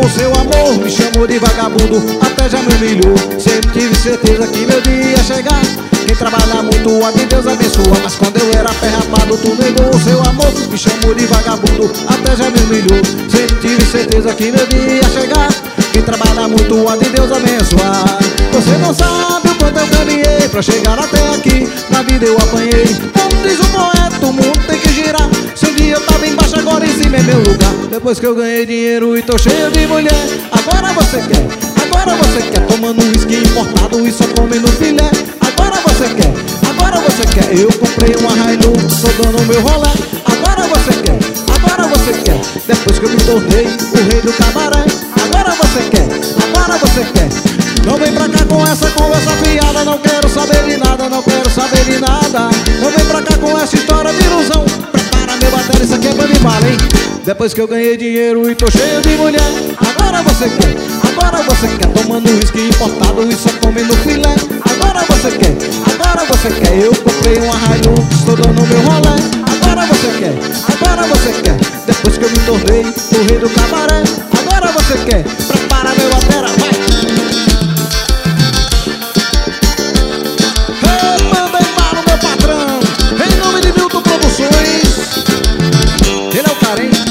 seu amor, me chamou de vagabundo, até já me humilhou. Sempre tive certeza que meu dia ia chegar. Quem trabalha muito, a de Deus abençoa. Mas quando eu era pé rapado, tu negou o seu amor, me chamou de vagabundo, até já me humilhou. Sempre tive certeza que meu dia ia chegar. Quem trabalha muito, a de Deus abençoar. Você não sabe o quanto eu caminhei pra chegar até aqui. Na vida eu apanhei, como diz o poeta, o mundo tem que girar. Se um dia eu tava embaixo, agora em cima é meu lugar. Depois que eu ganhei dinheiro e tô cheio de mulher, agora você quer, agora você quer. Tomando um whisky importado e só comendo filé. Agora você quer, agora você quer. Eu comprei uma Hilux, tô dando meu rolê. Agora você quer, agora você quer. Depois que eu me tornei o rei do cabaré. Agora você quer, agora você quer. Não vem pra cá com essa conversa fiada. Não quero saber de nada, não quero saber de nada. Não vem pra cá com essa história de ilusão. Prepara meu bater, isso aqui é banda de bala, hein? Depois que eu ganhei dinheiro e tô cheio de mulher. Agora você quer, agora você quer. Tomando whisky importado e só comendo filé. Agora você quer, agora você quer. Eu comprei uma Hilux, tô dando meu rolê. Agora você quer, agora você quer. Depois que eu me tornei o rei do cabaré. Agora você quer, prepara meu batera, vai! Manda embalo meu patrão, em nome de Milton Produções. Ele é o cara, hein?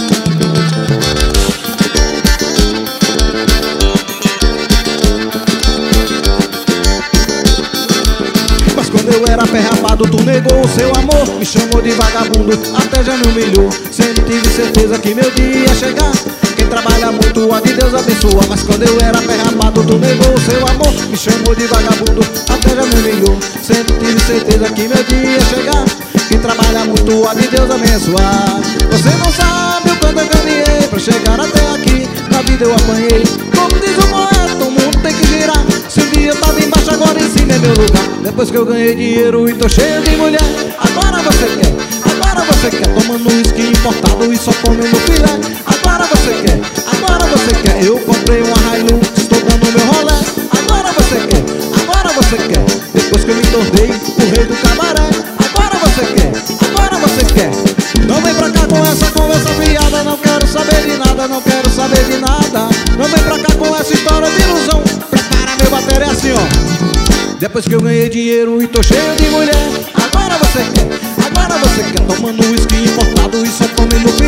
Mas quando eu era pé rapado, tu negou o seu amor, me chamou de vagabundo, até já me humilhou. Sempre tive certeza que meu dia ia chegar. Quem trabalha muito, a de Deus abençoa. Mas quando eu era pé rapado, tu negou o seu amor, me chamou de vagabundo, até já me humilhou. Sempre tive certeza que meu dia ia chegar. Quem trabalha muito, a de Deus abençoar. Você não sabe o quanto eu caminhei pra chegar até aqui. Na vida eu apanhei, como diz o poeta, o mundo tem que girar. Se um dia eu tava embaixo, agora em cima é meu lugar. Depois que eu ganhei dinheiro e tô cheio de mulher. Agora você quer, agora você quer. Tomando whisky importado e só comendo filé. Agora você quer, agora você quer. Eu comprei uma Hilux, estou dando meu rolê. Agora você quer, agora você quer. Depois que eu me tornei o rei do cabaré. Agora você quer, agora você quer. Não vem pra cá com essa conversa fiada. Não quero saber de nada, não quero saber de nada. Não vem pra cá com essa história de ilusão. Prepara meu bater, é assim, ó. Depois que eu ganhei dinheiro e tô cheio de mulher. Agora você quer, agora você quer. Tomando whisky importado e só comendo filé.